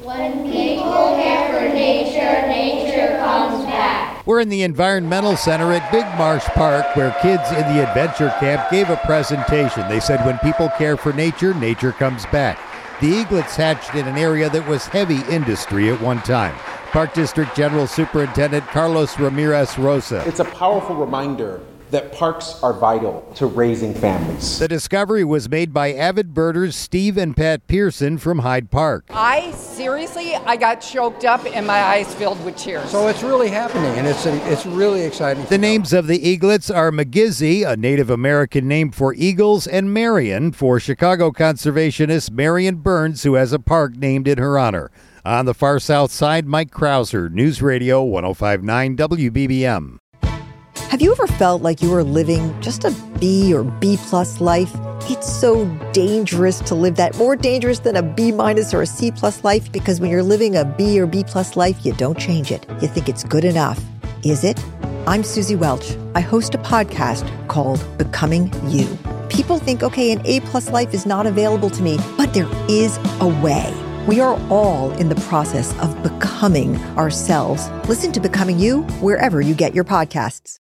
When people care for nature, nature comes back. We're in the Environmental Center at Big Marsh Park, where kids in the adventure camp gave a presentation. They said when people care for nature, nature comes back. The eaglets hatched in an area that was heavy industry at one time. Park District General Superintendent Carlos Ramirez Rosa. It's a powerful reminder that parks are vital to raising families. The discovery was made by avid birders Steve and Pat Pearson from Hyde Park. I got choked up and my eyes filled with tears. So it's really happening, and it's really exciting. The names of the eaglets are McGizzy, a Native American name for eagles, and Marion for Chicago conservationist Marion Burns, who has a park named in her honor. On the far south side, Mike Krauser, News Radio 105.9 WBBM. Have you ever felt like you were living just a B or B plus life? It's so dangerous to live that, more dangerous than a B minus or a C plus life, because when you're living a B or B plus life, you don't change it. You think it's good enough. Is it? I'm Susie Welch. I host a podcast called Becoming You. People think, okay, an A plus life is not available to me, but there is a way. We are all in the process of becoming ourselves. Listen to Becoming You wherever you get your podcasts.